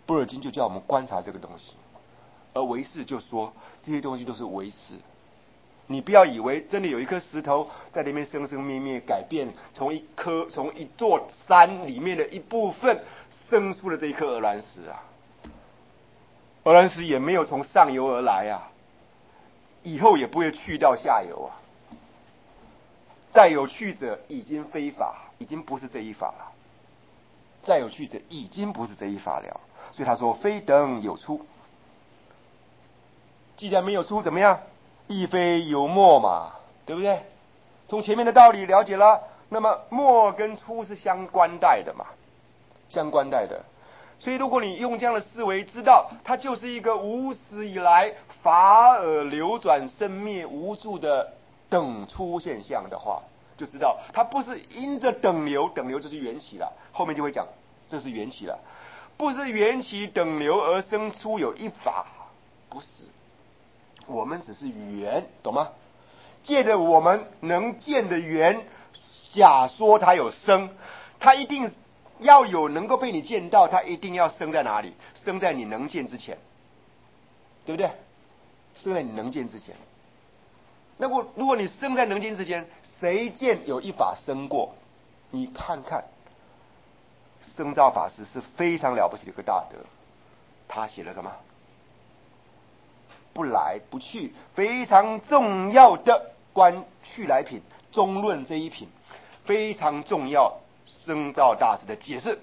般若经就叫我们观察这个东西，而唯识就说这些东西都是唯识。你不要以为真的有一颗石头在那边生生灭灭改变，从一座山里面的一部分生出了这一颗鹅卵石啊。鹅卵石也没有从上游而来啊，以后也不会去到下游啊。再有去者已经非法，已经不是这一法了。再有去者已经不是这一法了。所以他说非等有出。既然没有出，怎么样？亦非有没嘛，对不对？从前面的道理了解了，那么没跟出是相关带的嘛，相关带的。所以如果你用这样的思维知道它就是一个无始以来法尔流转生灭无助的等出现象的话，就知道它不是因着等流，等流就是缘起了，后面就会讲这是缘起了，不是缘起等流而生出有一法，不是，我们只是缘，懂吗？借着我们能见的缘，假说它有生，它一定要有能够被你见到，它一定要生在哪里？生在你能见之前，对不对？生在你能见之前。那么如果你生在能见之前，谁见有一法生过？你看看，僧肇法师是非常了不起的一个大德，他写了什么？不来不去，非常重要的观去来品中论这一品，非常重要。僧肇大师的解释，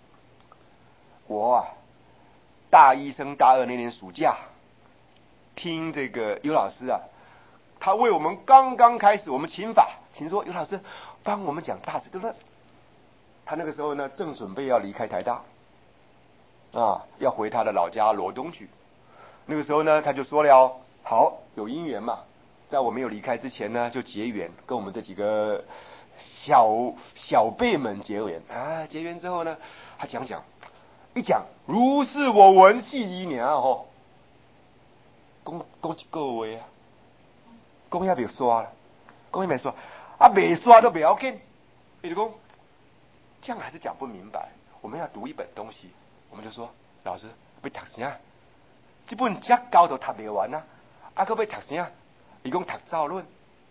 我大一升大二那年暑假，听这个尤老师啊，他为我们刚刚开始我们请法，请说尤老师帮我们讲大智度论。他那个时候呢，正准备要离开台大啊，要回他的老家罗东去。那个时候呢，他就说了，好，有因缘嘛，在我没有离开之前呢，就结缘，跟我们这几个小辈们结缘啊。结缘之后呢，他一讲，如是我闻细年啊吼，讲一个话啊，讲也别刷了，讲也别刷，啊没刷都不要紧，你就讲这样还是讲不明白，我们要读一本东西，我们就说老师要读啥？这本这高都读不完啊，还要读啥？伊讲读造论，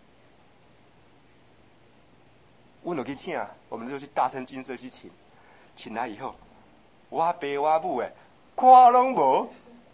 我就去请，我们就去大乘经社去请来以后，我爸我母的看拢无，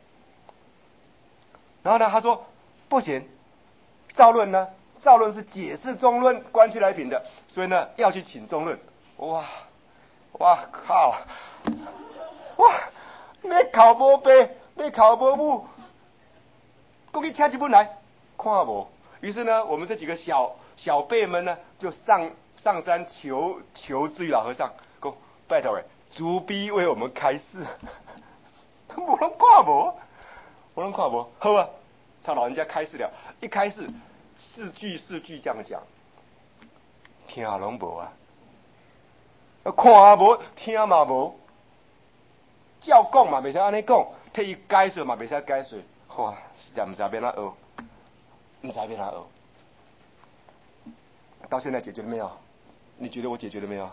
然后呢，他说不行，造论呢，造论是解释中论观去来品的，所以呢要去请中论。哇靠！哇，要考无背，要考无母，过去请这本来看无。于是呢，我们这几个小辈们呢，就上山求智老和尚，说拜托主逼为我们开示。无人看无，无人看无，好啊，他老人家开示了，一开示四句这样讲，听拢无啊。看无听嘛无，照讲嘛袂使安尼讲，替伊解说嘛袂使解说，哇，实在唔知要哪学，唔知要哪学。到现在解决了没有？你觉得我解决了没有？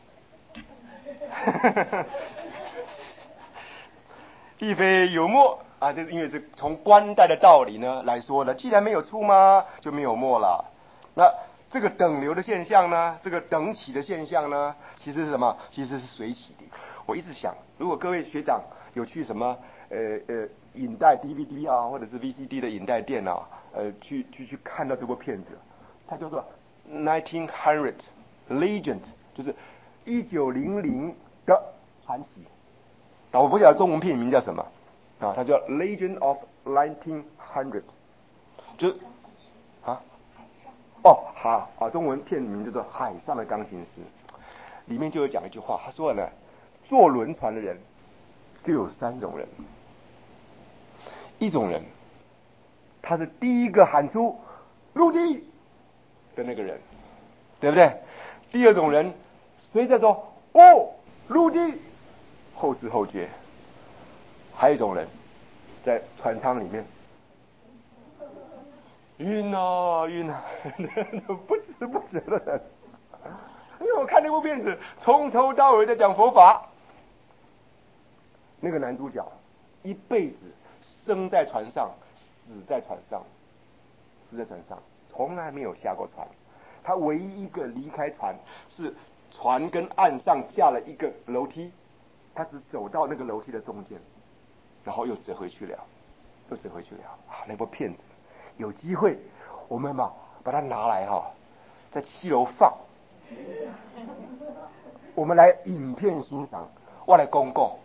亦非有没啊，这是因为是从观待的道理呢来说呢，既然没有出嘛，就没有没了。那这个等流的现象呢，这个等起的现象呢，其实是什么？其实是随起的。我一直想，如果各位学长有去什么影带 DVD 啊，或者是 VCD 的影带店啊，去看到这部片子，它叫做1900 Legend， 就是1900的传奇。那我不晓得中文片名叫什么啊？它叫 Legend of 1900， 就中文片名叫做《海上的钢琴师》，里面就有讲一句话，他说呢，坐轮船的人就有3种人，一种人，他是第一个喊出陆地的那个人，对不对？第二种人，随着说哦陆地，后知后觉。还有一种人，在船舱里面晕啊，不知不觉的人。因为我看那部片子，从头到尾在讲佛法， 那个男主角一辈子生在船上，死在船上，从来没有下过船。他唯一一个离开船，是船跟岸上架了一个楼梯，他只走到那个楼梯的中间，然后又折回去了啊！那部片子有机会我们把它拿来在7楼放，我们来影片欣赏。我来公告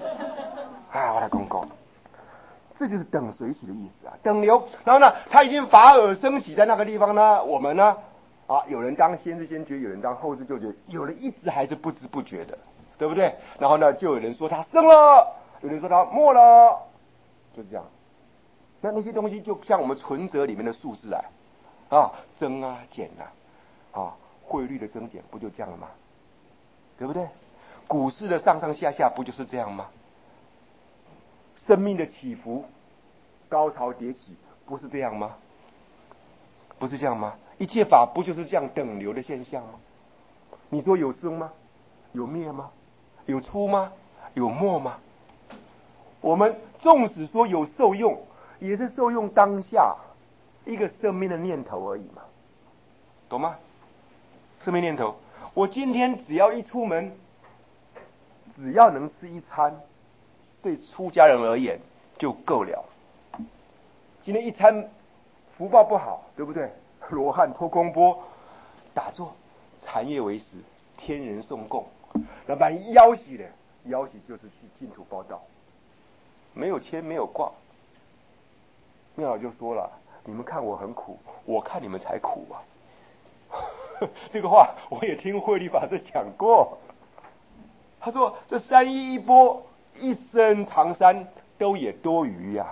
这就是等随喜的意思啊，等流。然后呢，他已经法尔升起在那个地方呢，我们呢有人当先知先觉，有人当后知就觉，有人一直还是不知不觉的，对不对？然后呢，就有人说他升了，有人说他没了，就是这样。那些东西就像我们存折里面的数字增减汇率的增减不就这样了吗？对不对？股市的上上下下不就是这样吗？生命的起伏，高潮迭起，不是这样吗？不是这样吗？一切法不就是这样等流的现象吗？你说有生吗？有灭吗？有出吗？有没吗？我们纵使说有受用，也是受用当下一个生命的念头而已嘛，懂吗？生命念头，我今天只要一出门，只要能吃一餐，对出家人而言就够了。今天一餐福报不好，对不对？罗汉托空钵打坐，禅业为食，天人送供。那万一要喜的，要喜就是去净土报道，没有签没有挂。妙老就说了：“你们看我很苦，我看你们才苦啊。”这个话我也听慧律法师讲过。他说：“这三衣一钵，一身长衫，都也多余呀，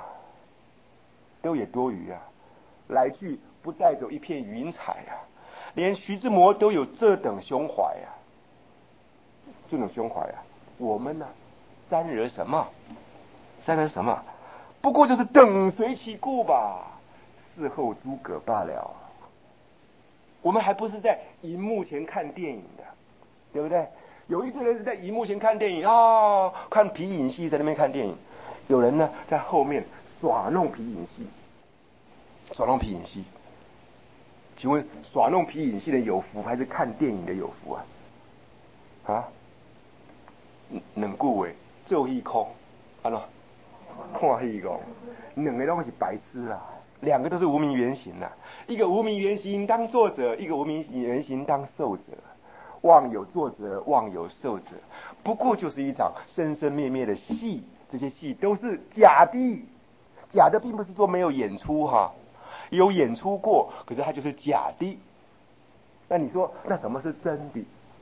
来去不带走一片云彩呀。连徐志摩都有这等胸怀呀，我们呢，沾惹什么？不过就是等随其故吧，事后诸葛罢了。我们还不是在荧幕前看电影的，对不对？有一个人是在荧幕前看电影看皮影戏，在那边看电影；有人呢在后面耍弄皮影戏。请问耍弄皮影戏的有福，还是看电影的有福啊？两句话做一空，看戏讲，两个都是白痴啊，两个都是无名原型啊。一个无名原型当作者，一个无名原型当受者。妄有作者，妄有受者，不过就是一场生生灭灭的戏。这些戏都是假的并不是说没有演出有演出过，可是它就是假的。那你说，那什么是真的？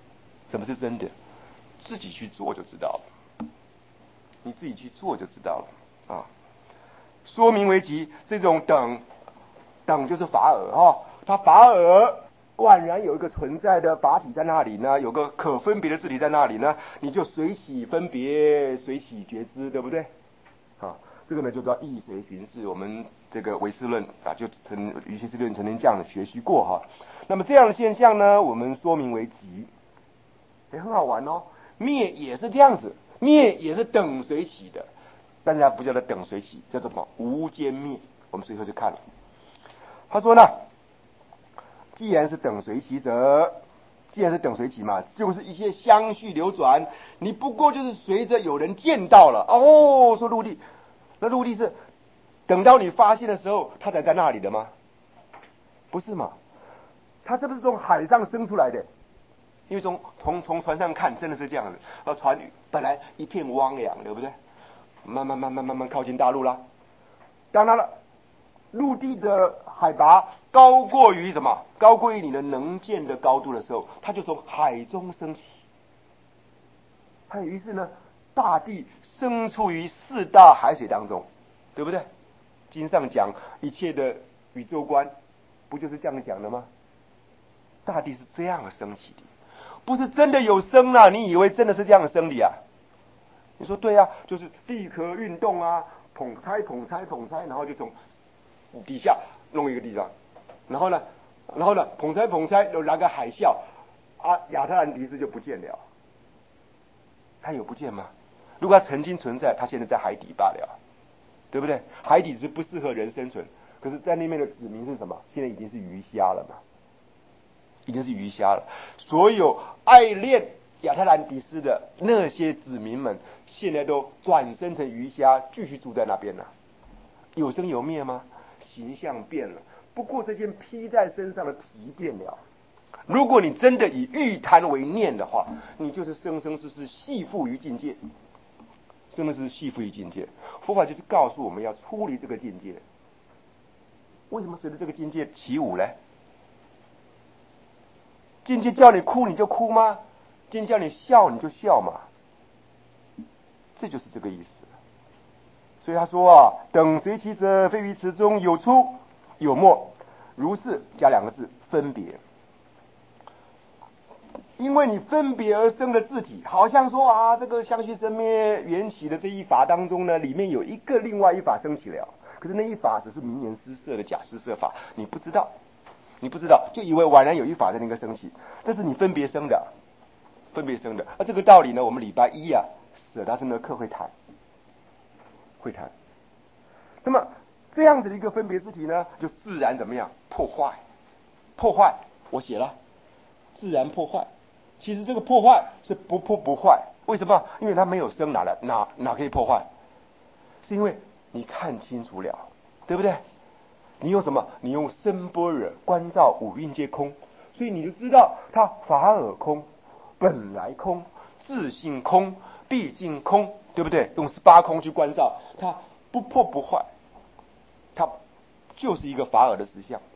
自己去做就知道了。你自己去做就知道了说明为吉，这种等就是法尔它法尔宛然有一个存在的法体在那里呢，有个可分别的自体在那里呢，你就随喜分别，随喜觉知，对不对？这个呢就叫意随行事。我们这个唯识论于其事论曾经这样的学习过那么这样的现象呢，我们说明为吉，很好玩灭也是这样子，灭也是等随起的，但是它不叫做等随起，叫做什么？无间灭。我们最后就看了，他说呢，既然是等随起嘛，就是一些相续流转，你不过就是随着有人见到了说陆地，那陆地是等到你发现的时候，它才在那里的吗？不是嘛？它是不是从海上生出来的？因为从船上看，真的是这样子。船本来一片汪洋，对不对？慢慢靠近大陆啦。当然了，陆地的海拔高过于什么？高过于你的能见的高度的时候，它就从海中升起。于是呢，大地生出于四大海水当中，对不对？经上讲一切的宇宙观，不就是这样讲的吗？大地是这样升起的，不是真的有生你以为真的是这样生的你说对就是地壳运动捧拆，然后就从底下弄一个地方，然后呢，捧拆，有来个海啸亚特兰蒂斯就不见了。它有不见吗？ 如果它曾经存在，它现在在海底罢了，对不对？海底是不适合人生存，可是在那边的子民是什么？现在已经是鱼虾了嘛，已经是鱼虾了。所有爱恋亚特兰蒂斯的那些子民们，现在都转生成鱼虾，继续住在那边了。有生有灭吗？形象变了，不过这件披在身上的皮变了。如果你真的以欲贪为念的话，你就是生生世世系缚于境界，生生世世系缚于境界。佛法就是告诉我们要出离这个境界。为什么随着这个境界起舞呢？境界叫你哭你就哭吗？境界叫你笑你就笑嘛？这就是这个意思。所以他说啊，等随其者，非于此中有出有没，如是加两个字分别。因为你分别而生的字体，好像说啊，这个相续生灭缘起的这一法当中呢，里面有一个另外一法升起了，可是那一法只是名言施设的假施设法，你不知道，就以为宛然有一法在那个升起，这是你分别生的，这个道理呢，我们礼拜一啊，舍大乘的课会谈。那么这样子的一个分别字体呢，就自然怎么样破坏？我写了，自然破坏。其实这个破坏是不破不坏，为什么？因为它没有生，哪可以破坏？是因为你看清楚了，对不对？你用什么？你用声般若观照五蕴皆空，所以你就知道它法尔空，本来空，自性空，毕竟空，对不对？用18空去观照，它不破不坏，它就是一个法尔的实相。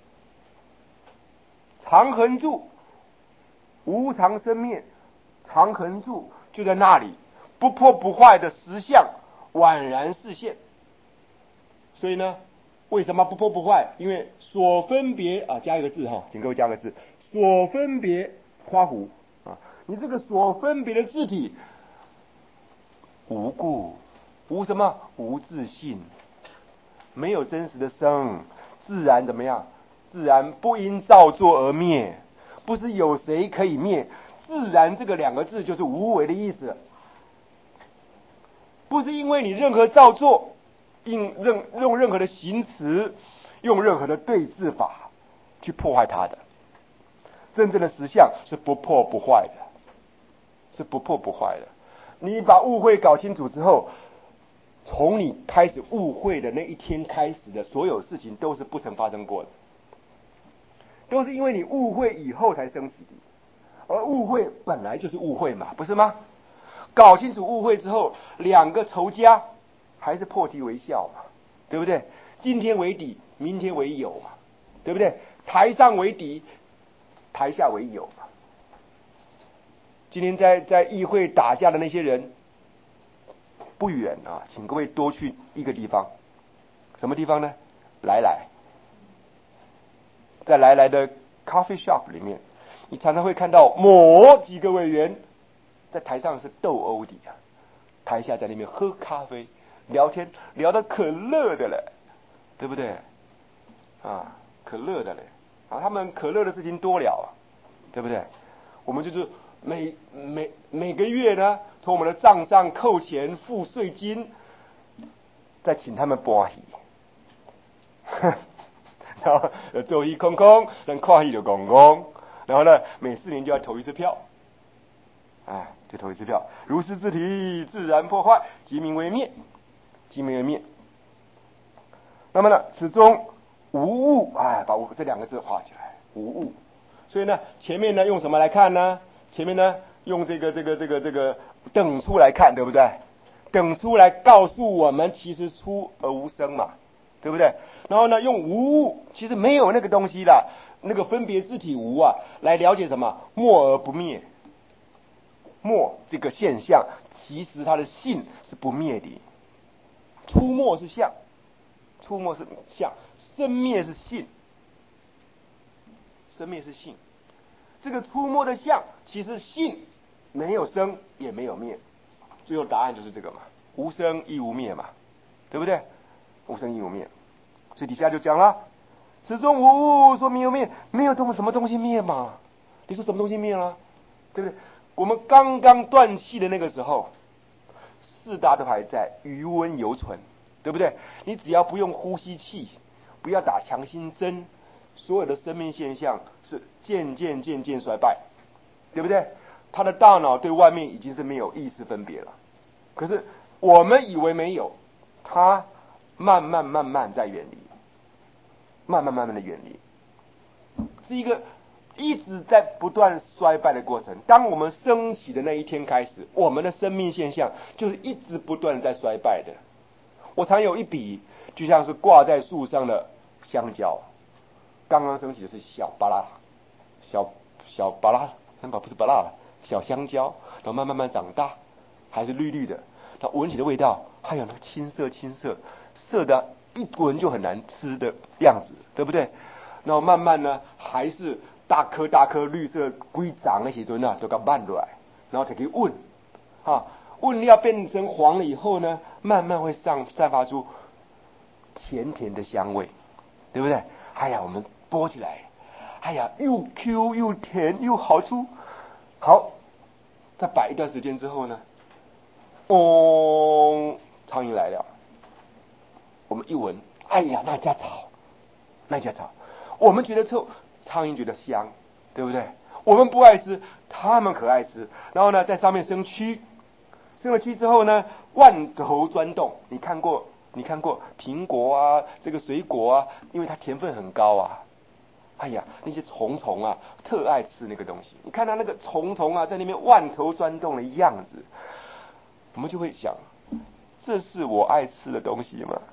常恒住，无常生灭，常恒住就在那里，不破不坏的实相宛然示现。所以呢，为什么不破不坏？因为所分别啊，加一个字哈，请各位加个字，所分别夸胡啊，你这个所分别的字体无故，无什么？无自性，没有真实的生，自然怎么样？自然不因造作而灭，不是有谁可以灭。自然这个两个字就是无为的意思，不是因为你任何造作，用任何的形词，用任何的对治法去破坏它的。真正的实相是不破不坏的，你把误会搞清楚之后，从你开始误会的那一天开始的所有事情都是不曾发生过的，都是因为你误会以后才升起的。而误会本来就是误会嘛，不是吗？搞清楚误会之后，两个仇家还是破涕为笑嘛，对不对？今天为敌，明天为友嘛，对不对？台上为敌，台下为友嘛。今天在议会打架的那些人不远啊，请各位多去一个地方，什么地方呢？在来来的 coffee shop 里面，你常常会看到某几个委员在台上是斗殴的啊，台下在那边喝咖啡聊天，聊得可乐的了，对不对？啊，可乐的嘞啊，他们可乐的事情多了啊，对不对？我们就是每个月呢，从我们的账上扣钱付税金，再请他们搬戏，然后周一空空，人看戏就公公，然后呢，每4年就要投一次票，就投一次票。如是自体，自然破坏，即名为灭，那么呢，此中无物，把这2个字画起来，无物。所以呢，前面呢用什么来看呢？前面呢用这个等出来看，对不对？等出来告诉我们，其实出而无生嘛，对不对？然后呢，用无物，其实没有那个东西了，那个分别字体无啊，来了解什么？默而不灭。默这个现象，其实它的性是不灭的。出没是相，生灭是性。这个出没的相，其实性没有生也没有灭，最后答案就是这个嘛，无生亦无灭嘛，对不对？无生亦无灭，所以底下就讲了，此中无物，说明有灭，没有什么东西灭嘛？你说什么东西灭了？对不对？我们刚刚断气的那个时候， 四大都还在，余温犹存，对不对？你只要不用呼吸器，不要打强心针，所有的生命现象是渐渐衰败，对不对？他的大脑对外面已经是没有意识分别了，可是我们以为没有，他慢慢在远离，慢慢的远离，是一个一直在不断衰败的过程。当我们升起的那一天开始，我们的生命现象就是一直不断在衰败的。我常有一比，就像是挂在树上的香蕉，刚刚升起的是小巴拉，小巴拉，不是巴拉了，小香蕉，然后慢慢长大，还是绿绿的，它闻起的味道还有那个青涩涩的，一闻就很难吃的样子，对不对？然后慢慢呢，还是大颗绿色规长的时阵啊，都给慢落来，然后才可以问，问料变成黄了以后呢，慢慢会散发出甜甜的香味，对不对？哎呀，我们剥起来，哎呀，又 Q 又甜又好吃。好，再摆一段时间之后呢，苍蝇来了，我们一闻，哎呀，那家草，我们觉得臭，苍蝇觉得香，对不对？我们不爱吃，他们可爱吃。然后呢，在上面生蛆，生了蛆之后呢，万头钻动。你看过苹果啊，这个水果啊，因为它甜分很高啊。哎呀，那些虫啊，特爱吃那个东西。你看它那个虫啊，在那边万头钻动的样子，我们就会想，这是我爱吃的东西吗？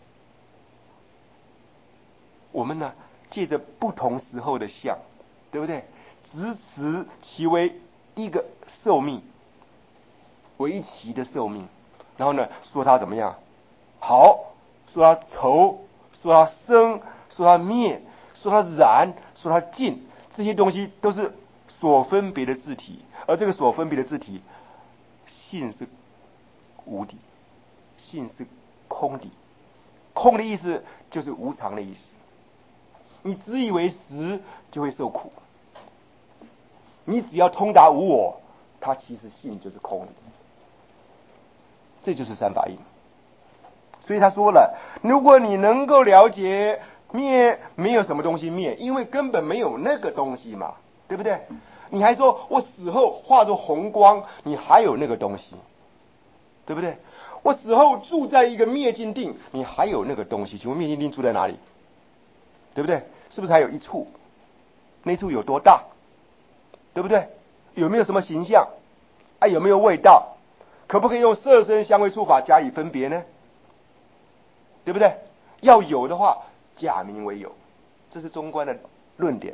我们呢，借着不同时候的相，对不对？直持其为一个寿命，为其的寿命，然后呢，说它怎么样？好，说它愁，说它生，说它灭，说它染，说它尽，这些东西都是所分别的字体，而这个所分别的字体，性是无底，性是空底，空的意思就是无常的意思。你只以为实就会受苦，你只要通达无我，它其实性就是空的，这就是三法印。所以他说了，如果你能够了解灭，没有什么东西灭，因为根本没有那个东西嘛，对不对？你还说我死后化作红光，你还有那个东西，对不对？我死后住在一个灭尽定，你还有那个东西，请问灭尽定住在哪里？对不对？是不是还有一处？那处有多大？对不对？有没有什么形象？有没有味道？可不可以用色声香味触法加以分别呢？对不对？要有的话，假名为有，这是中观的论点。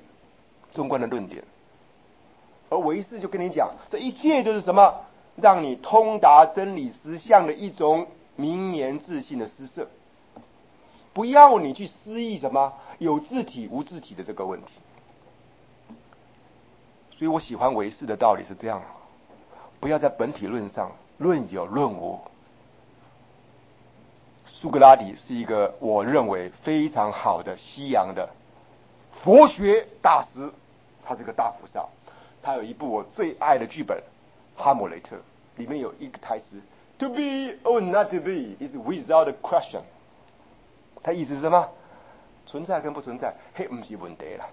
而唯识就跟你讲，这一切就是什么？让你通达真理实相的一种明言自信的施设，不要你去思议什么有自体无自体的这个问题。所以我喜欢唯识的道理是这样，不要在本体论上论有论无。苏格拉底是一个我认为非常好的西洋的佛学大师，他是个大菩萨，他有一部我最爱的剧本《哈姆雷特》，里面有一个台词 ：“To be or not to be is without a question。”他意思是什么？存在跟不存在，嘿，不是问题了。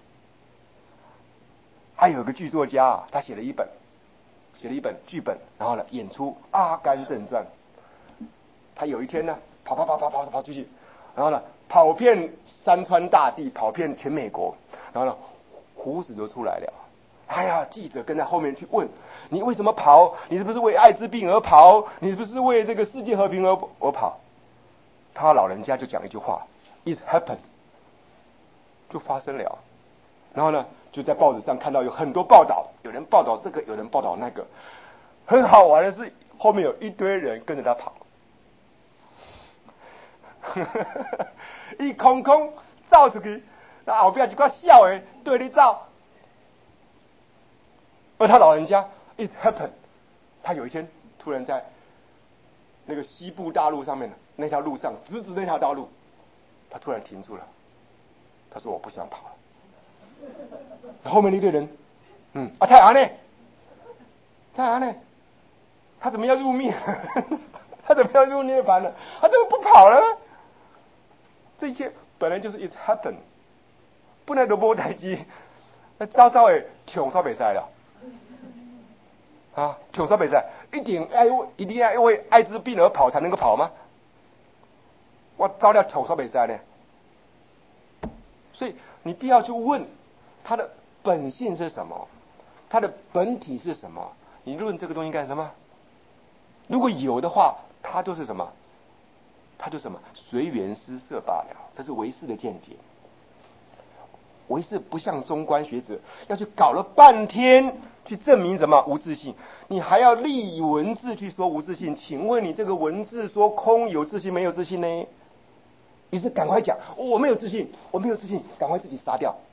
还有个剧作家他写了一本剧本，然后呢演出《阿甘正传》。他有一天呢跑出去，然后呢跑遍山川大地，跑遍全美国，然后呢胡子都出来了。哎呀，记者跟在后面去问：你为什么跑？你是不是为艾滋病而跑？你是不是为这个世界和平而跑？他老人家就讲一句话 ：It happened， 就发生了。然后呢，就在报纸上看到有很多报道，有人报道这个，有人报道那个。很好玩的是，后面有一堆人跟着他跑，一空走出去，那后边一个笑的对你走。而他老人家 ，it happened， 他有一天突然在那个西部大陆上面的那条路上，直那条道路，他突然停住了。他说：“我不想跑了。”后面那堆人，太阳呢？他怎么要入灭？ 他怎么样入涅槃了？他怎么不跑了？这一切本来就是 it happen， 本来就无代志，那早早的抢煞袂使了。啊，抢煞袂使，一定要因为艾滋病而跑才能够跑吗？我早了抢煞袂使呢。所以你必要去问他的本性是什么，他的本体是什么？你论这个东西干什么？如果有的话，它就是什么？它就什么？随缘施设罢了。这是唯识的见解。唯识不像中观学者要去搞了半天去证明什么无自性，你还要立文字去说无自性。请问你这个文字说空有自性没有自性呢？你是赶快讲，我没有自信，我没有自信，赶快自己杀掉。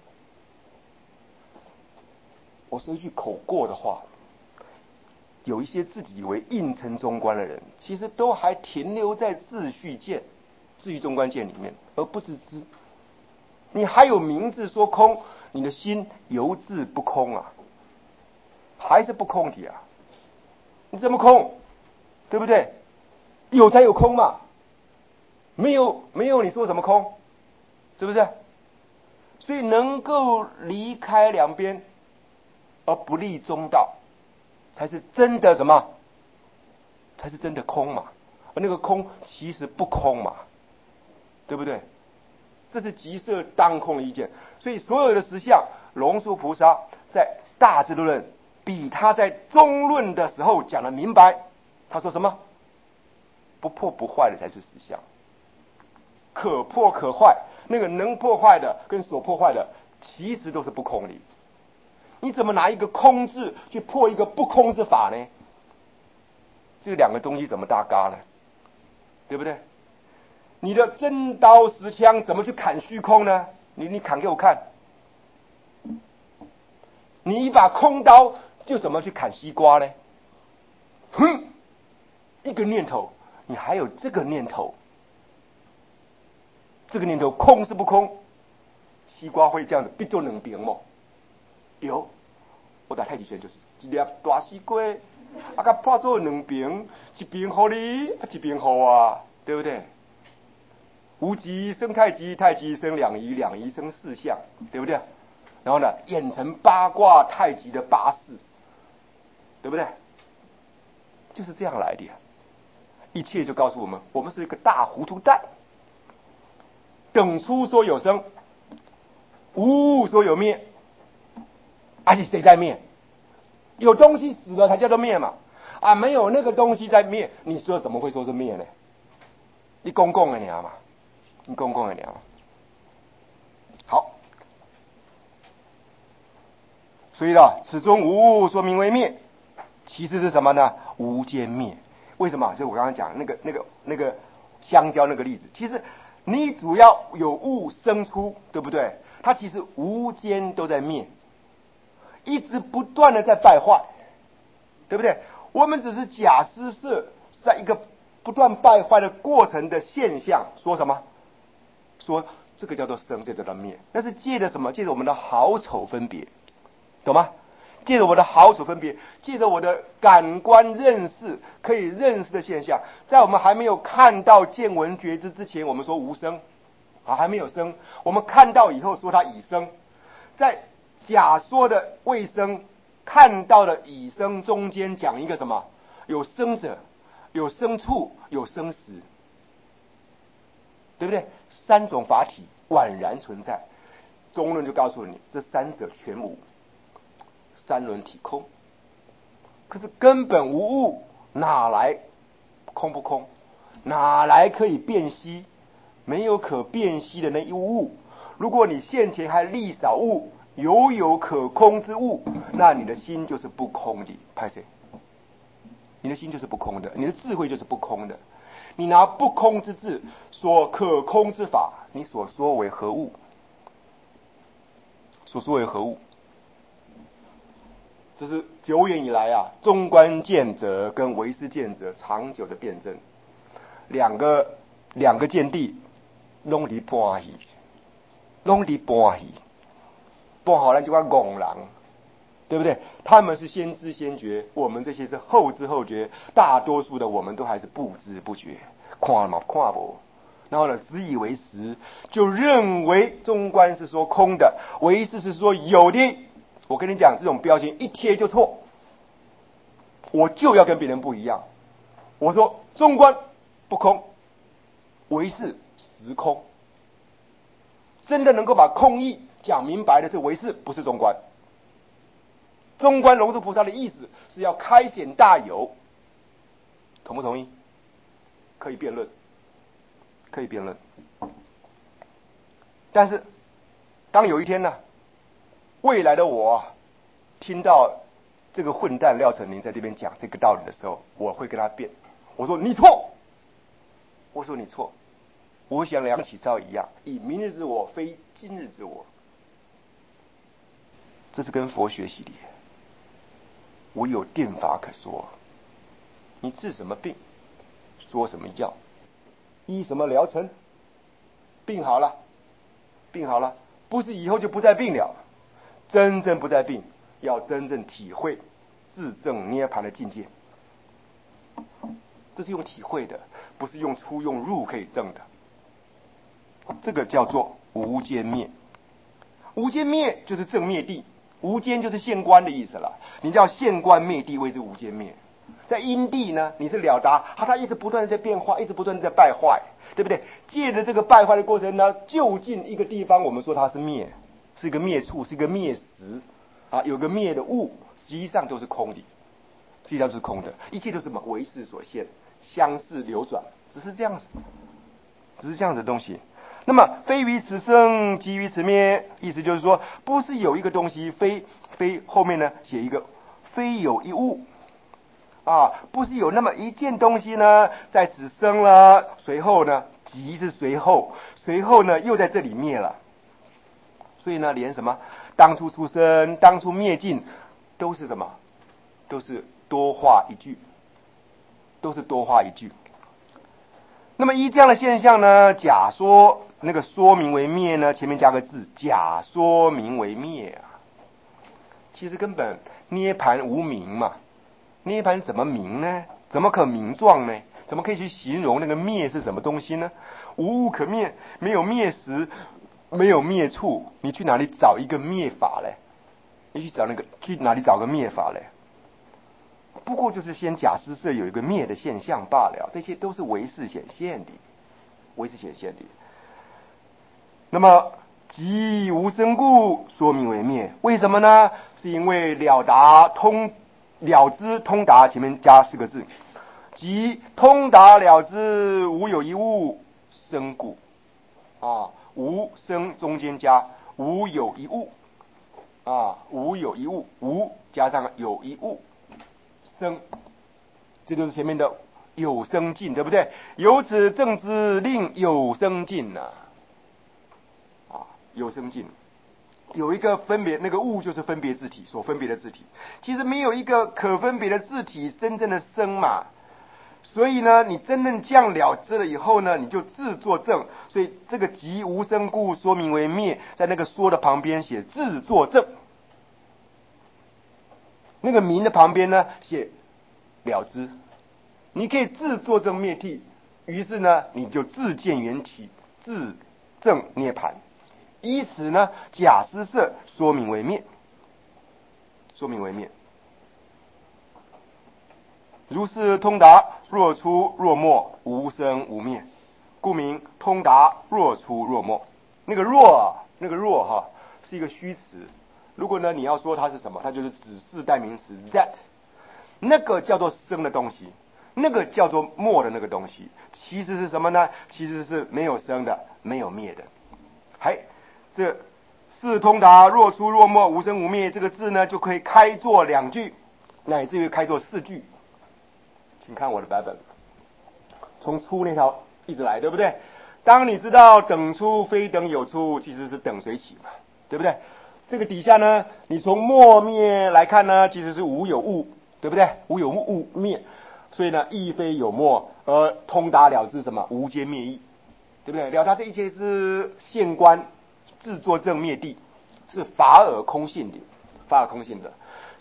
我说一句口过的话，有一些自己以为应成中观的人，其实都还停留在秩序见、秩序中观见里面，而不自知。你还有名字说空，你的心犹自不空啊，还是不空体啊？你怎么空？对不对？有才有空嘛，没有你说什么空？是不是？所以能够离开两边而不立中道，才是真的什么？才是真的空嘛。而那个空其实不空嘛，对不对？这是即色当空的意见。所以所有的实相，龙树菩萨在大智度论比他在中论的时候讲得明白。他说什么？不破不坏的才是实相，可破可坏，那个能破坏的跟所破坏的其实都是不空理。你怎么拿一个空字去破一个不空之法呢？这两个东西怎么搭嘎呢？对不对？你的真刀实枪怎么去砍虚空呢？你砍给我看。你一把空刀就怎么去砍西瓜呢？哼，一个念头，你还有这个念头，这个念头空是不空？西瓜会这样子必就能平吗？有，我打太极拳就是一粒大西瓜，甲破做两边，一边给你，一边给我，对不对？无极生太极，太极生两仪，两仪生四象，对不对？然后呢，演成八卦太极的八式，对不对？就是这样来的呀。一切就告诉我们，我们是一个大糊涂蛋。等出说有生，无物说有灭，而且谁在灭？有东西死了才叫做灭嘛。啊，没有那个东西在灭，你说怎么会说是灭呢？你公共的你嘛，你公共的你嘛。好，所以呢，此中无物说名为灭，其实是什么呢？无间灭。为什么？就我刚刚讲那个香蕉那个例子，其实你主要有物生出，对不对？它其实无间都在灭，一直不断的在败坏，对不对？我们只是假施设在一个不断败坏的过程的现象，说什么？说这个叫做生，这叫做灭。那是借着什么？借着我们的好丑分别，懂吗？借着我的好丑分别，借着我的感官认识可以认识的现象，在我们还没有看到见闻觉知之前，我们说无生，还没有生。我们看到以后说它已生，在假说的未生看到的已生中间讲一个什么？有生者，有生处，有生时，对不对？三种法体宛然存在。中论就告诉你，这三者全无，三轮体空。可是根本无物，哪来空不空？哪来可以辨析？没有可辨析的那一物。如果你现前还立少物，有可空之物，那你的心就是不空的。拍谁？你的心就是不空的，你的智慧就是不空的。你拿不空之智说可空之法，你所说为何物？所说为何物？这是久远以来中观见者跟唯识见者长久的辩证，两个见地拢伫半戏，拢伫半戏，半好咱就讲戆人， 对不对？他们是先知先觉，我们这些是后知后觉，大多数的我们都还是不知不觉，看嘛看不，然后呢自以为实，就认为中观是说空的，唯识是说有的。我跟你讲，这种标签一贴就错，我就要跟别人不一样。我说中观不空，唯识实空。真的能够把空义讲明白的是唯识，不是中观。中观龙树菩萨的意思是要开显大有，同不同意？可以辩论，可以辩论。但是当有一天呢，未来的我听到这个混蛋廖成林在这边讲这个道理的时候，我会跟他辩。我说你错，我说你错，我想梁启超一样，以明日之我非今日之我。这是跟佛学习的，我有定法可说。你治什么病，说什么药，医什么疗程，病好了，病好了，不是以后就不再病了，真正不再病，要真正体会自证涅槃的境界。这是用体会的，不是用出用入可以证的。这个叫做无间灭。无间灭就是正灭地，无间就是现观的意思了。你叫现观灭地谓之无间灭。在因地呢，你是了达，它一直不断的在变化，一直不断的在败坏，对不对？借着这个败坏的过程呢，就近一个地方，我们说它是灭，是一个灭处，是一个灭时啊，有个灭的物，实际上都是空的，实际上是空的，一切都是什么唯识所现，相似流转，只是这样子，只是这样子的东西。那么非于此生，即于此灭，意思就是说，不是有一个东西，非后面呢写一个非有一物。不是有那么一件东西呢，在此生了，随后呢，即是随后呢又在这里灭了。所以呢，连什么当初出生、当初灭尽，都是什么？都是多话一句，都是多话一句。那么依这样的现象呢，假说那个说明为灭呢，前面加个字，假说明为灭啊。其实根本涅盘无名嘛。涅槃怎么明呢？怎么可名状呢？怎么可以去形容那个灭是什么东西呢？无物可灭，没有灭时，没有灭处，你去哪里找一个灭法嘞？你去哪里找个灭法嘞？不过就是先假施设有一个灭的现象罢了，这些都是唯识显现的，唯识显现的。那么即无生故，说明为灭，为什么呢？是因为了知通达，前面加4个字，即通达了知无有一物生故无生中间加无有一物无有一物，无加上有一物生，这就是前面的有生尽，对不对？由此正知令有生尽有生尽。有一个分别，那个物就是分别自体所分别的自体，其实没有一个可分别的自体真正的生嘛。所以呢，你真正这样了知了以后呢，你就自作证。所以这个即无生故，说明为灭，在那个说的旁边写自作证，那个明的旁边呢写了知。你可以自作证灭谛，于是呢，你就自见缘起，自证涅槃。以此呢，假施设说明为灭，说明为灭。如是通达，若出若没，无生无灭，故名通达若出若没。那个若是一个虚词。如果呢你要说它是什么，它就是指示代名词 that， 那个叫做生的东西，那个叫做没的那个东西，其实是什么呢？其实是没有生的，没有灭的。这是通达若出若没，无生无灭，这个字呢就可以开作2句，乃至于开作4句。请看我的版本，从出那条一直来，对不对？当你知道等出非等有出，其实是等随起嘛，对不对？这个底下呢，你从没灭来看呢，其实是无有物，对不对？无有物灭，所以呢，亦非有没，而通达了知什么？无间灭义，对不对？了达这一切是现观，自作证灭谛，是法尔空性的，法尔空性的。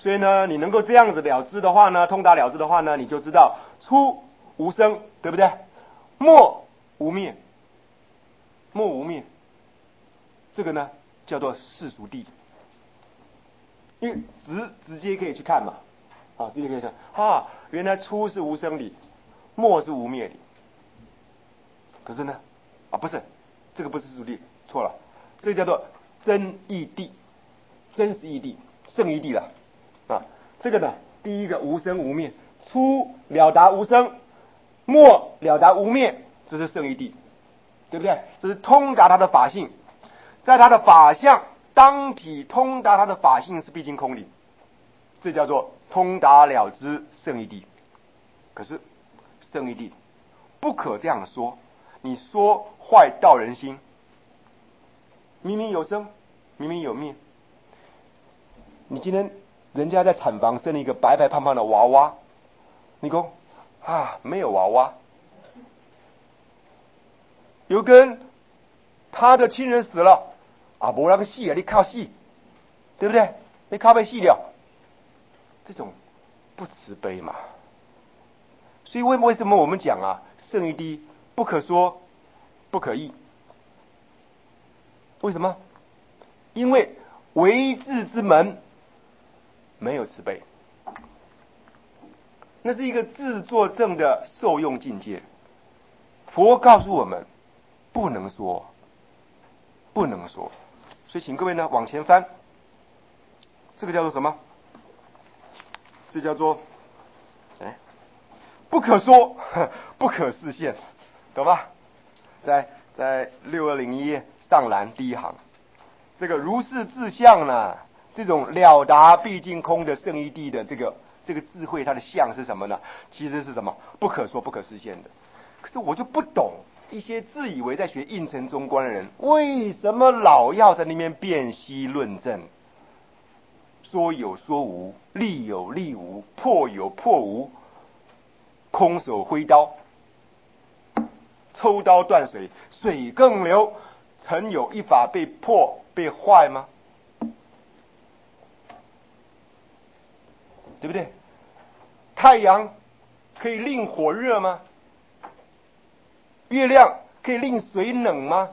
所以呢，你能够这样子了知的话呢，通达了知的话呢，你就知道初无生，对不对？末无灭，末无灭，这个呢叫做世俗谛。因为直接可以去看嘛，直接可以看原来初是无生理，末是无灭理。可是呢，不是，这个不是世俗谛，错了，这个叫做真义谛，真实义谛，圣义谛了。这个呢，第一个无生无灭，初了达无生，末了达无灭，这是圣义谛，对不对？这是通达他的法性，在他的法相当体通达他的法性是毕竟空理，这叫做通达了知圣义谛。可是圣义谛不可这样说，你说坏道人心，明明有生，明明有灭。你今天人家在产房生了一个白白胖胖的娃娃，你说没有娃娃。有个人他的亲人死了没那个戏你靠戏，对不对？你靠被戏了，这种不慈悲嘛。所以为什么我们讲圣义谛不可说不可议？为什么？因为为智之门没有慈悲，那是一个自作证的受用境界。佛告诉我们不能说，不能说。所以请各位呢往前翻，这个叫做什么？这叫做不可说，不可示现，懂吧？在6201页上栏第一行，这个如是自相呢，这种了达毕竟空的圣义谛的这个智慧，它的相是什么呢？其实是什么？不可说不可示现的。可是我就不懂一些自以为在学应成中观的人，为什么老要在那边辨析论证，说有说无，立有立无，破有破无，空手挥刀，抽刀断水，水更流，曾有一法被破被坏吗？对不对？太阳可以令火热吗？月亮可以令水冷吗？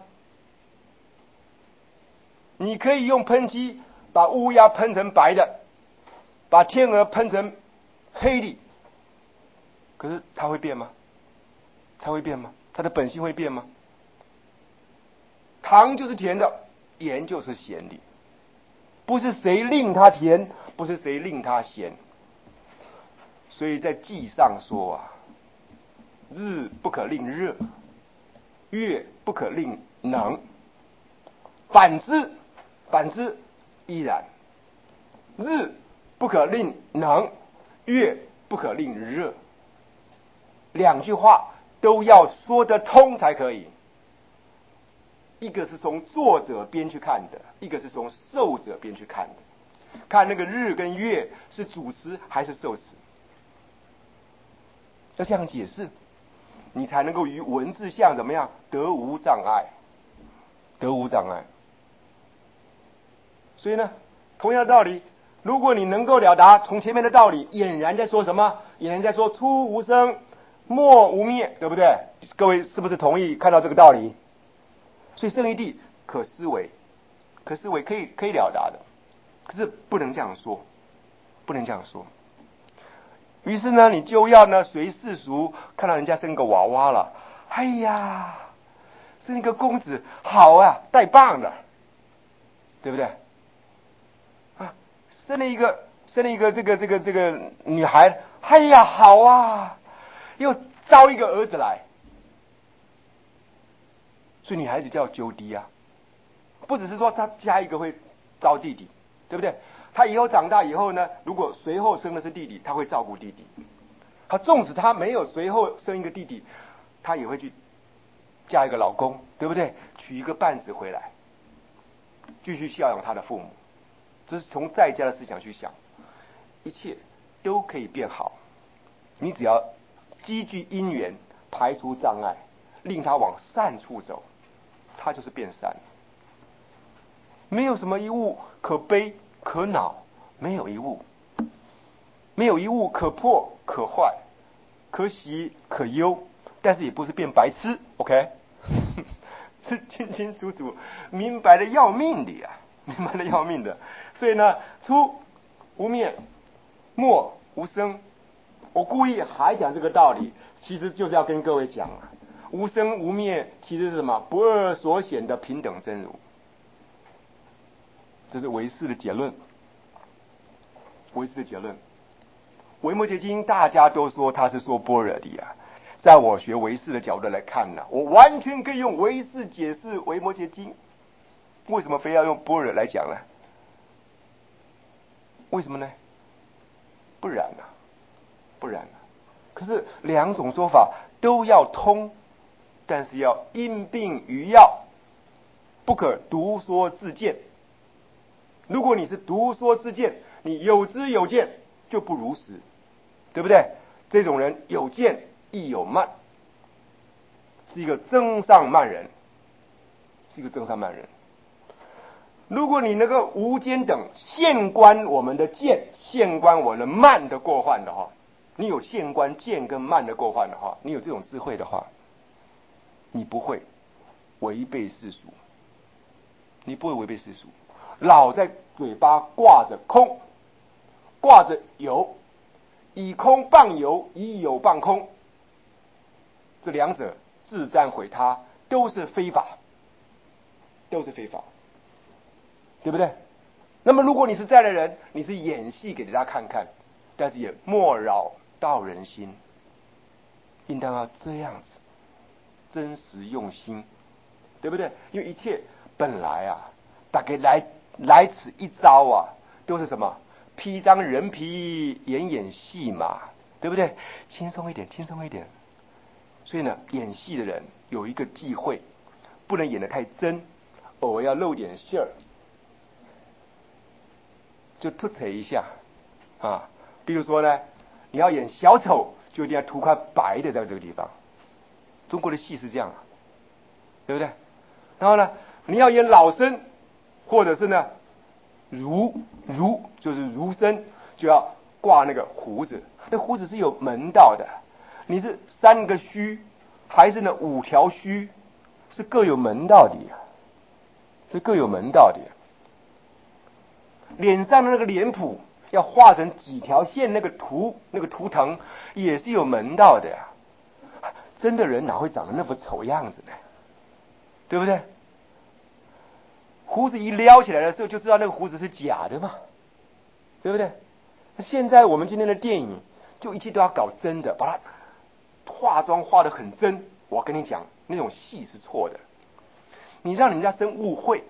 你可以用喷漆把乌鸦喷成白的，把天鹅喷成黑的，可是它会变吗？它会变吗？它的本性会变吗？糖就是甜的，盐就是咸的，不是谁令它甜，不是谁令它咸。所以在记上说日不可令热，月不可令冷，反之亦然。日不可令冷，月不可令热。两句话都要说得通才可以。一个是从作者边去看的，一个是从受者边去看的。看那个日跟月是主词还是受词，要这样解释，你才能够于文字上怎么样得无障碍，得无障碍。所以呢，同样的道理，如果你能够了达从前面的道理，俨然在说什么？俨然在说初无生，末无灭，对不对？各位是不是同意看到这个道理？所以圣义谛可思维，可以了达的，可是不能这样说，不能这样说。于是呢，你就要呢随世俗，看到人家生个娃娃了，哎呀，生一个公子，好啊，太棒了，对不对？生了一个这个女孩，哎呀，好啊，又招一个儿子来，所以女孩子叫鸠弟啊，不只是说她加一个会招弟弟，对不对？她以后长大以后呢，如果随后生的是弟弟，她会照顾弟弟。她纵使她没有随后生一个弟弟，她也会去嫁一个老公，对不对？娶一个伴子回来，继续孝养她的父母。这是从在家的思想去想，一切都可以变好。你只要积聚因缘，排除障碍，令他往善处走，他就是变善。没有什么一物可悲可恼，没有一物。 没有一物可破可坏，可喜可忧，但是也不是变白痴 ，OK？ 是清清楚楚、明白的要命的呀，明白的要命的。所以呢，初无灭，末无生。我故意还讲这个道理，其实就是要跟各位讲啊，无生无灭其实是什么？不二所显的平等真如。这是唯识的结论。唯识的结论，维摩诘经大家都说他是说般若的呀。在我学唯识的角度来看呢，我完全可以用唯识解释维摩诘经。为什么非要用般若来讲呢？为什么呢？不然啊，不然啊。可是两种说法都要通，但是要因病于要，不可独说自见。如果你是独说自见，你有知有见就不如实，对不对？这种人有见亦有慢，是一个增上慢人，是一个增上慢人。如果你能够无间等现观我们的见，现观我们的慢的过患的话，你有现观见跟慢的过患的话，你有这种智慧的话，你不会违背世俗，你不会违背世俗，老在嘴巴挂着空，挂着有，以空傍有，以有傍空，这两者自赞毁他，都是非法，都是非法，对不对？那么如果你是在的人，你是演戏给大家看看，但是也莫扰道人心，应当要这样子，真实用心，对不对？因为一切本来啊，大概来此一招啊，都是什么？披张人皮，演戏嘛，对不对？轻松一点，轻松一点。所以呢，演戏的人有一个忌讳，不能演得太真，偶尔要露点馅儿，就突扯一下啊。比如说呢，你要演小丑，就一定要涂块白的在这个地方。中国的戏是这样啊，对不对？然后呢，你要演老生，或者是呢儒就是儒生，就要挂那个胡子。那胡子是有门道的，你是3个须还是呢5条须，是各有门道的呀，是各有门道的呀。脸上的那个脸谱要画成几条线，那个图腾也是有门道的呀。真的人哪会长得那么丑样子呢？对不对？胡子一撩起来的时候，就知道那个胡子是假的嘛，对不对？现在我们今天的电影，就一切都要搞真的，把它化妆化得很真。我跟你讲，那种戏是错的，你让人家生误会。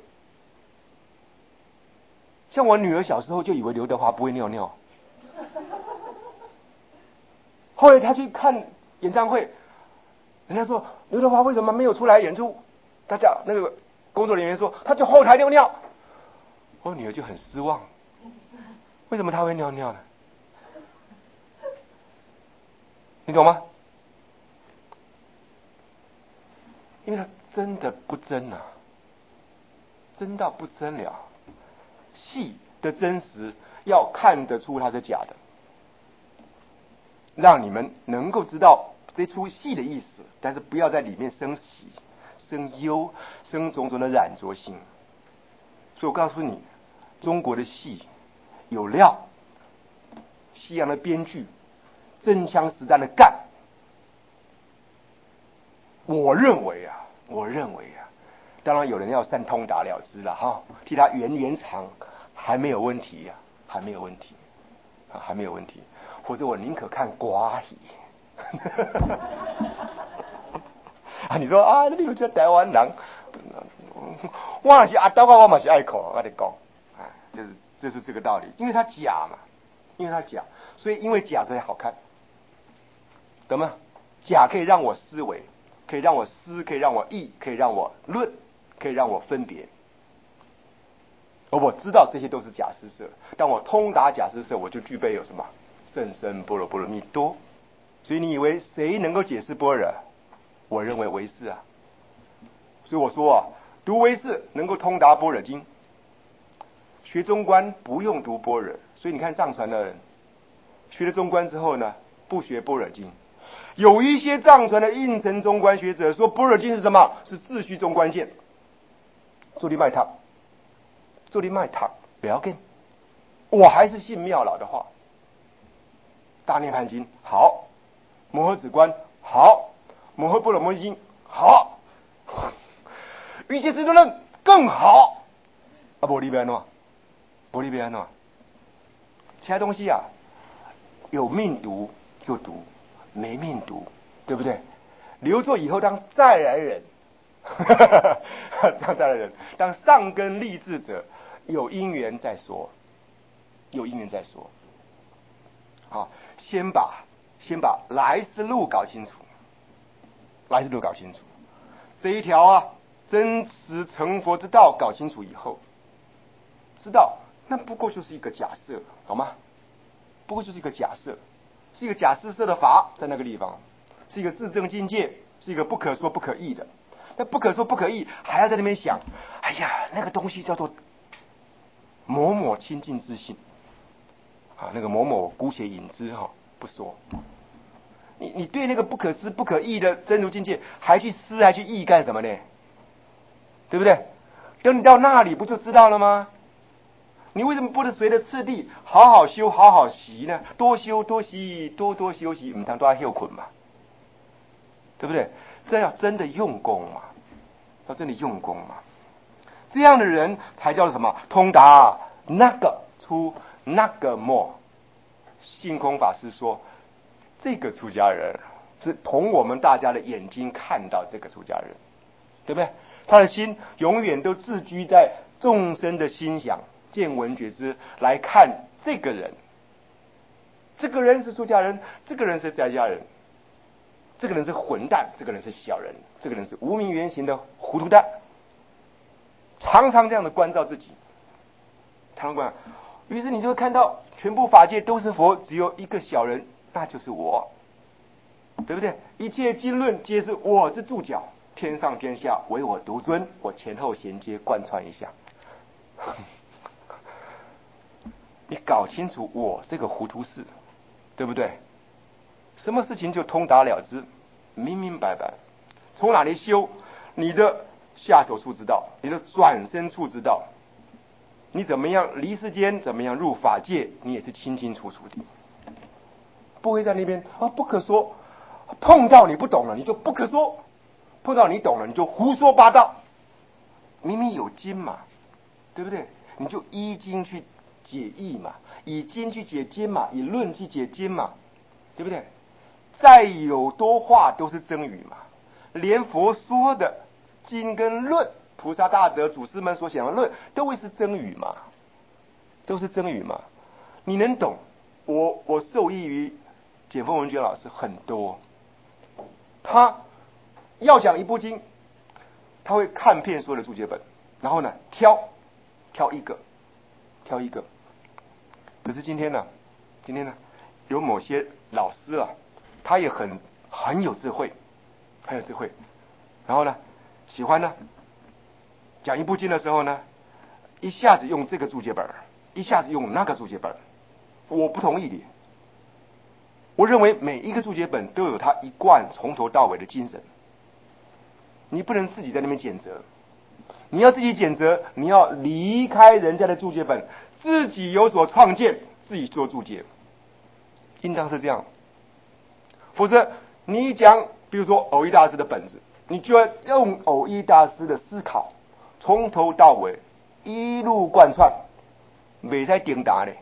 像我女儿小时候就以为刘德华不会尿尿，后来她去看演唱会，人家说刘德华为什么没有出来演出？大家那个工作人员说他就后台尿尿，我女儿就很失望，为什么他会尿尿呢？你懂吗？因为他真的不真啊，真到不真了。戏的真实要看得出它是假的，让你们能够知道这出戏的意思，但是不要在里面生喜、生忧、生种种的染着心。所以我告诉你，中国的戏有料，西洋的编剧真枪实弹的干。我认为啊，当然有人要三通达了之了哈，替他圆场还没有问题呀，还没有问题啊，还没有问题。或者我宁可看寡戏。啊，你说啊，你有这台湾人，我也是阿斗我嘛是爱看，我跟你讲，啊，就是这个道理，因为它假嘛，所以因为假所以好看，懂吗？假可以让我思维，可以让我思，可以让我议，可以让我论，可以让我分别。而我知道这些都是假施设，当我通达假施设，我就具备有什么甚深般若波罗蜜多。所以你以为谁能够解释般若？我认为唯识啊。所以我说啊，读唯识能够通达般若经，学中观不用读般若。所以你看藏传的人， 学了中观之后呢，不学般若经。有一些藏传的应成中观学者说，般若经是什么？是自虚中观线。做你卖他，做你卖他，不要紧。我还是信妙老的话。大涅盘经好，摩诃止观好，摩诃般若摩尼经好，瑜伽师地论更好。啊，不，你别弄，不，你别弄。其他东西啊，有命读就读，没命读，对不对？留作以后当再来人，当再来人，当上根立志者，有因缘再说，有因缘再说。好，先把来时路搞清楚，来时路搞清楚，这一条啊真实成佛之道搞清楚以后，知道那不过就是一个假设，好吗？不过就是一个假设，是一个假设的法，在那个地方是一个自证境界，是一个不可说不可议的。那不可说不可议，还要在那边想，哎呀，那个东西叫做某某清净之性啊，那个某某姑且引之哈，不说。你对那个不可思不可议的真如境界，还去思还去议干什么呢？对不对？等你到那里，不就知道了吗？你为什么不能随着次第好好修好好习呢？多修多习，多多修习，唔通多休困嘛？对不对？这要真的用功嘛，要真的用功嘛。这样的人才叫什么？通达那个出那个没。性空法师说，这个出家人是同我们大家的眼睛看到这个出家人，对不对？他的心永远都自居在众生的心想见闻觉知来看这个人，这个人是出家人，这个人是在家人，这个人是混蛋，这个人是小人，这个人是无明原型的糊涂蛋，常常这样的关照自己，常常关照，于是你就会看到全部法界都是佛，只有一个小人，那就是我，对不对？一切经论皆是我是主角，天上天下唯我独尊，我前后衔接贯穿一下。你搞清楚我这个糊涂事，对不对？什么事情就通达了之，明明白白。从哪里修？你的下手处之道，你的转身处之道，你怎么样离世间，怎么样入法界，你也是清清楚楚的，不会在那边啊不可说。碰到你不懂了，你就不可说；碰到你懂了，你就胡说八道。明明有经嘛，对不对？你就依经去解义嘛，以经去解经嘛，以论去解经嘛，对不对？再有多话都是真语嘛，连佛说的经跟论，菩萨大德祖师们所讲的论，都会是真语嘛，都是真语嘛。你能懂？我受益于简凤文娟老师很多，他要讲一部经，他会看遍所有的注解本，然后呢挑一个。可是今天呢，有某些老师啊，他也很有智慧，然后呢，喜欢呢讲一部经的时候呢，一下子用这个注解本，一下子用那个注解本，我不同意的。我认为每一个注解本都有它一贯从头到尾的精神，你不能自己在那边检责。你要自己检责，你要离开人家的注解本，自己有所创建，自己做注解，应当是这样。否则你讲比如说偶一大师的本子，你就要用偶一大师的思考，从头到尾一路贯穿，没在顶答嘞。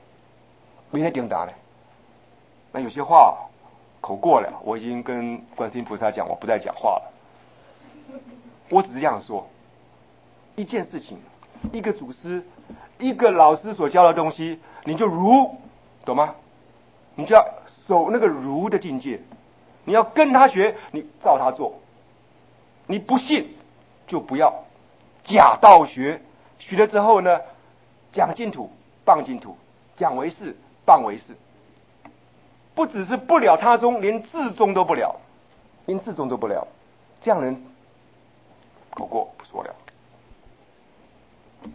那有些话口过了，我已经跟观世音菩萨讲，我不再讲话了。我只是这样说，一件事情，一个祖师，一个老师所教的东西，你就如，懂吗？你就要守那个如的境界，你要跟他学，你照他做。你不信就不要假道学，学了之后呢，讲净土谤净土，讲唯识谤唯识，不只是不了他宗，连自宗都不了，这样人口过不说了，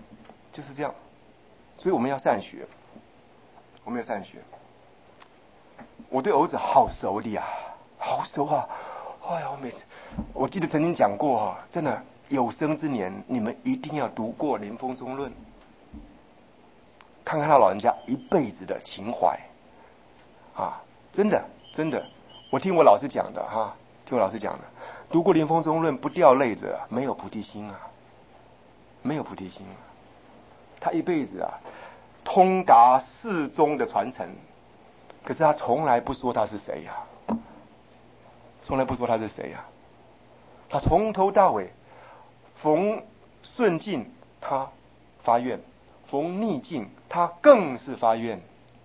就是这样。所以我们要善学， 我对偶子好熟的呀，好熟啊！哎呀，我记得曾经讲过啊，真的有生之年你们一定要读过《林风中论》，看看他老人家一辈子的情怀啊，真的，我听我老师讲的哈，读过《林风中论》不掉泪者没有菩提心啊，没有菩提心啊。他一辈子啊，通达四宗的传承，可是他从来不说他是谁呀，从来不说他是谁呀。他从头到尾，逢顺境他发愿，逢逆境他更是发愿，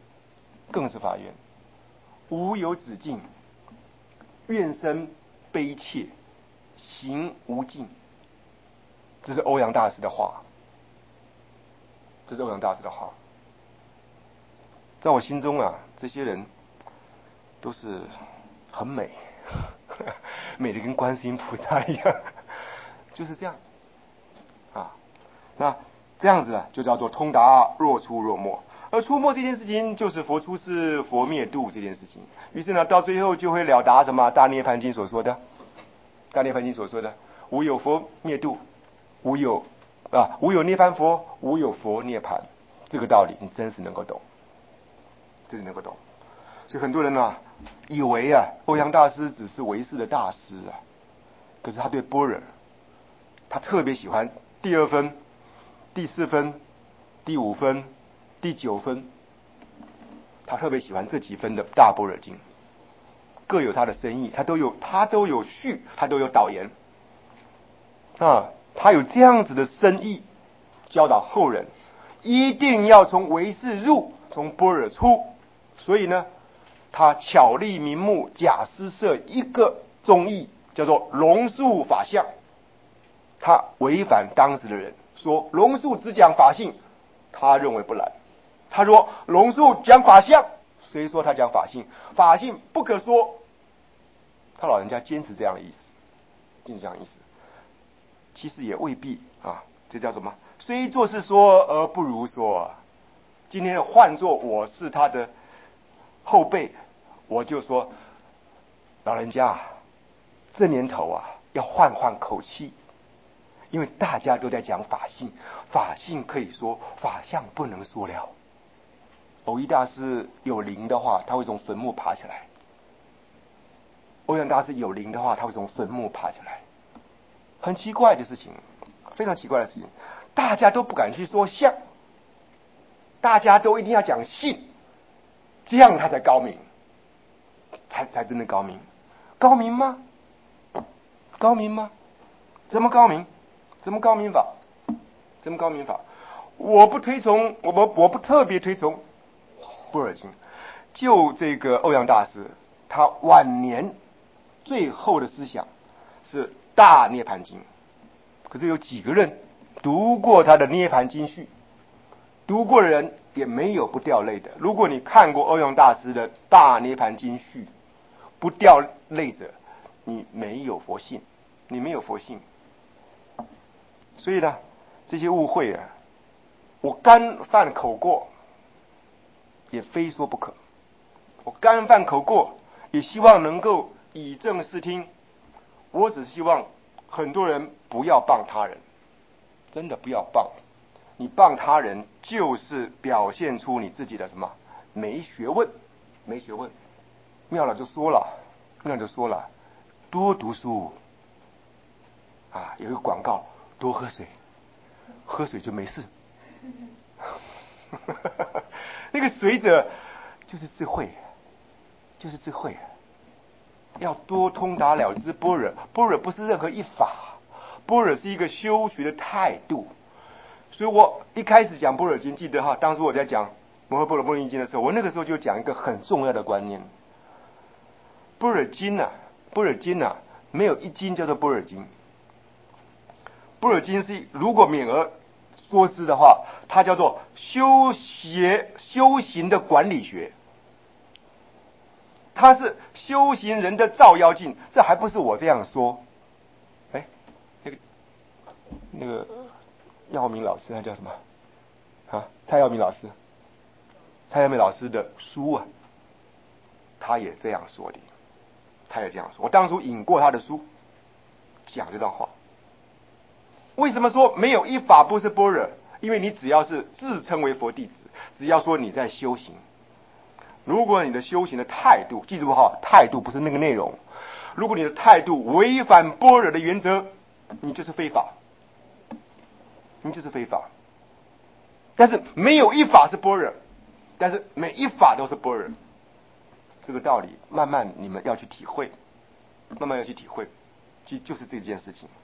无有止境，愿生悲切，行无尽。这是欧阳大师的话，在我心中啊，这些人都是很美，美的跟观世音菩萨一样，就是这样啊。那这样子啊，就叫做通达若出若没。而出没这件事情，就是佛出世、佛灭度这件事情。于是呢，到最后就会了达什么《大涅槃经》所说的，无有佛灭度，无有涅槃佛，无有佛涅槃。这个道理你真是能够懂，所以很多人啊，以为啊，欧阳大师只是唯识的大师啊，可是他对般若，他特别喜欢第2分、第4分、第5分、第9分，他特别喜欢这几分的大般若经，各有他的深意，他都有序，他都有导言啊，他有这样子的深意，教导后人一定要从唯识入，从般若出。所以呢，他巧立名目，假施设一个宗义，叫做龙树法相。他违反当时的人，说龙树只讲法性，他认为不然。他说龙树讲法相，谁说他讲法性？法性不可说。他老人家坚持这样的意思，其实也未必啊。这叫什么？虽作是说而不如说啊。今天换作我是他的后辈，我就说老人家这年头啊，要换口气，因为大家都在讲法性，法性可以说，法相不能说了。偶一大师有灵的话，他会从坟墓爬起来；欧阳大师有灵的话，他会从坟墓爬起来。很奇怪的事情，非常奇怪的事情，大家都不敢去说相，大家都一定要讲性，这样他才高明，才真的高明。高明吗？怎么高明？怎么高明法？我不特别推崇般若经。就这个欧阳大师，他晚年最后的思想是大涅槃经。可是有几个人读过他的涅槃经序？读过的人也没有不掉泪的。如果你看过欧阳大师的大涅槃经序，不掉泪者，你没有佛性。所以呢，这些误会啊，我干犯口过，也非说不可。我干犯口过，也希望能够以正视听。我只希望很多人不要谤他人，真的不要谤。你谤他人，就是表现出你自己的什么？没学问。妙了就说了，多读书啊，有一个广告，多喝水，喝水就没事。那个水者就是智慧，要多通达了知般若。般若不是任何一法，般若是一个修学的态度。所以我一开始讲般若经，记得哈，当初我在讲摩诃般若波罗蜜经的时候，我那个时候就讲一个很重要的观念：般若经啊，没有一经叫做般若经。般若经是如果勉而说之的话，它叫做修行的管理学，它是修行人的照妖镜。这还不是我这样说，那个耀明老师，他叫什么啊？蔡耀明老师的书啊， 他也这样说的，他也这样说。我当初引过他的书，讲这段话。为什么说没有一法不是般若？因为你只要是自称为佛弟子，只要说你在修行，如果你的修行的态度，记住哈，态度不是那个内容。如果你的态度违反般若的原则，你就是非法，你就是非法。但是没有一法是般若，但是每一法都是般若。这个道理慢慢你们要去体会，慢慢要去体会，其实就是这件事情。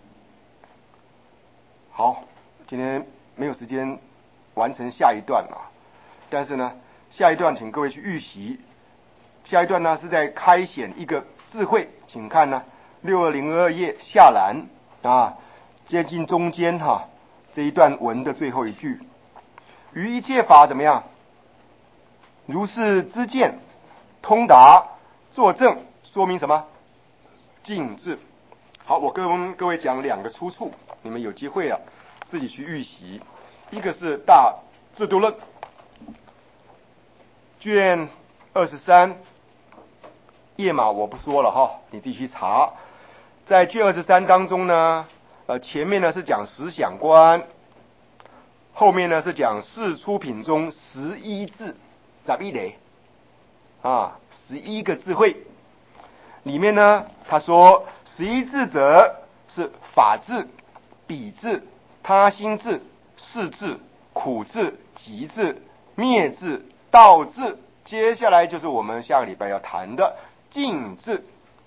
好，今天没有时间完成下一段啊，但是呢，下一段请各位去预习。下一段呢是在开显一个智慧，请看呢6202页下栏啊，接近中间哈，这一段文的最后一句，于一切法怎么样？如是知见，通达，作证，说明什么？尽智。好，我跟各位讲两个出处，你们有机会啊自己去预习。一个是大制度论卷23，页码我不说了哈，你自己去查。在卷23当中呢，前面呢是讲十想观，后面呢是讲四出品中11智，11类啊，11个智慧。里面呢，他说11智者是法智、彼智、他心智、世智、苦智、集智、灭智、道智。接下来就是我们下个礼拜要谈的尽智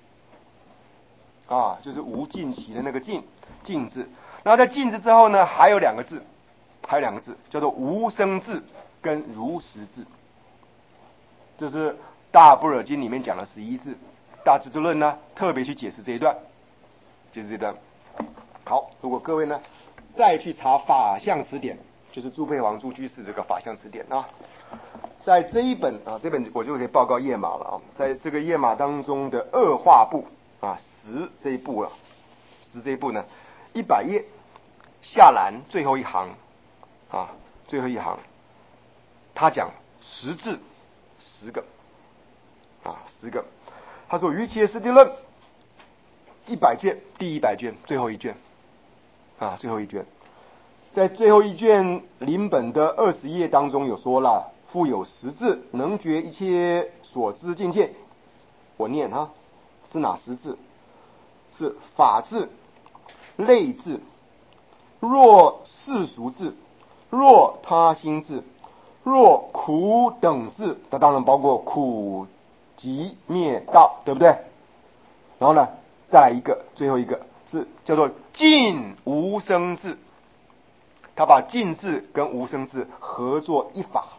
啊，就是无尽期的那个尽智。然后在尽智之后呢，还有两个字，叫做无生智跟如实智。这是大般若经里面讲的11智。大智度论呢，特别去解释这一段，好，如果各位呢再去查法相词典，就是朱佩煌朱居士这个法相词典啊，在这一本啊，这本我就可以报告页码了啊，在这个页码当中的二画部啊10这一部呢，100页下栏最后一行啊，最后一行，他讲10字10个啊10个。他说于切斯地论100卷，第100卷最后一卷啊，最后一卷，在最后一卷临本的20页当中有说了，复有10字，能觉一切所知境界。我念哈，是哪10字？是法智、类智、若世俗智、若他心智、若苦等智，它当然包括苦集灭道，对不对？然后呢，再来一个，最后一个是叫做尽无生智，他把尽智跟无生智合作一法。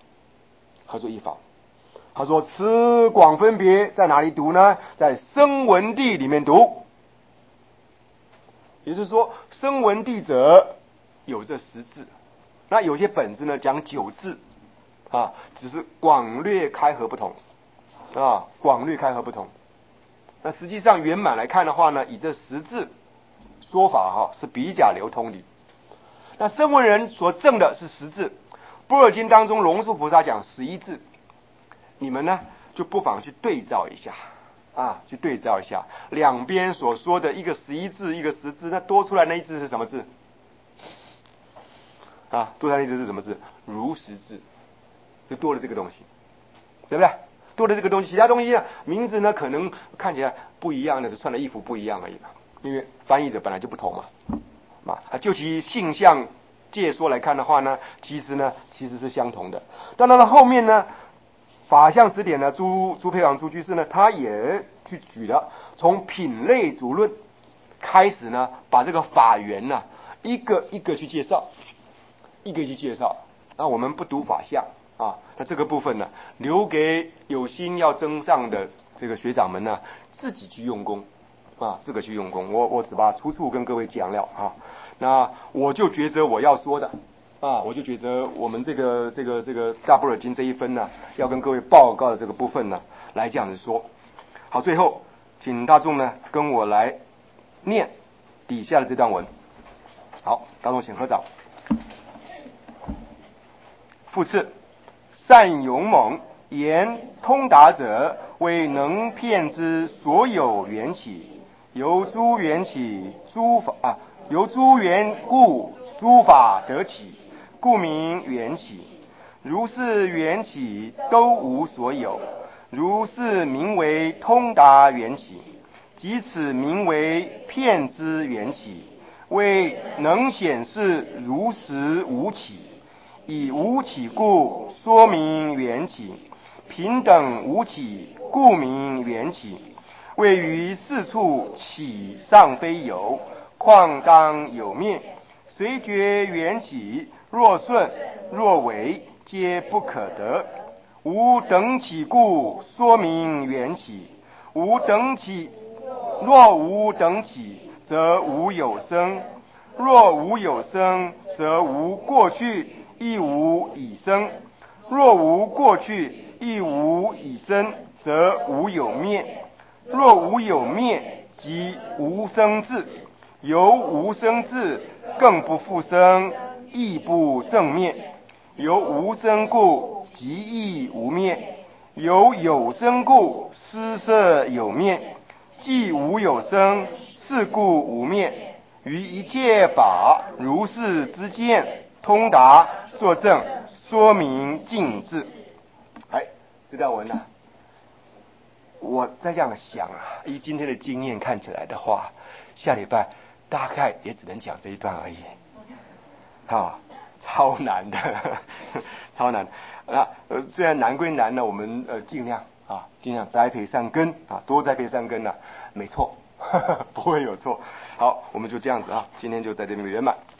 他说此广分别在哪里读呢？在声闻地里面读。也就是说，声闻地者有这10字，那有些本子呢讲9字啊，只是广略开合不同。那实际上圆满来看的话呢，以这10字说法是比较流通的。那声闻人所证的是10字，般若经当中龙树菩萨讲11字，你们呢就不妨去对照一下两边所说的一个11字，一个10字，那多出来那一字是什么字啊？多出来那一字是什么字？如实字，就多了这个东西，对不对？多的这个东西，其他东西呢，名字呢可能看起来不一样的，是穿的衣服不一样而已嘛。因为翻译者本来就不同嘛，就其性相界说来看的话呢，其实是相同的。当然了，后面呢，法相词典呢，朱佩煌朱居士呢，他也去举了从品类主论开始呢，把这个法源呢一个一个去介绍，那我们不读法相啊，那这个部分呢，留给有心要增上的这个学长们呢，自己去用功啊，我只把出处跟各位讲了啊。那我就觉得我要说的啊，我就觉得我们这个大般若经这一分呢，要跟各位报告的这个部分呢，来这样子说。好，最后请大众呢跟我来念底下的这段文。好，大众请合掌。复次，善勇猛言通达者， 为能遍知所有缘起，由诸缘起由诸缘故诸法得起，故名缘起。如是缘起都无所有，如是名为通达缘起。即此名为遍知缘起，为能显示如实无起。以无起故说明缘起，平等无起故名缘起。位于四处起尚非有，况当有灭。随觉缘起，若顺若违，皆不可得。无等起故说明缘起。若无等起，则无有生；若无有生，则无过去，亦无已生；若无过去，亦无已生，则无有灭。若无有灭，即无生智。由无生智，更不复生，亦不正灭。由无生故，即亦无灭。由有生故，施设有灭。既无有生，是故无灭。于一切法如是之见，通达作证，说明尽致。这段文啊，我在这样想啊，以今天的经验看起来的话，下礼拜大概也只能讲这一段而已。超难的，超难。虽然难归难呢，我们尽量栽培善根多栽培善根没错，不会有错。好，我们就这样子今天就在这边圆满。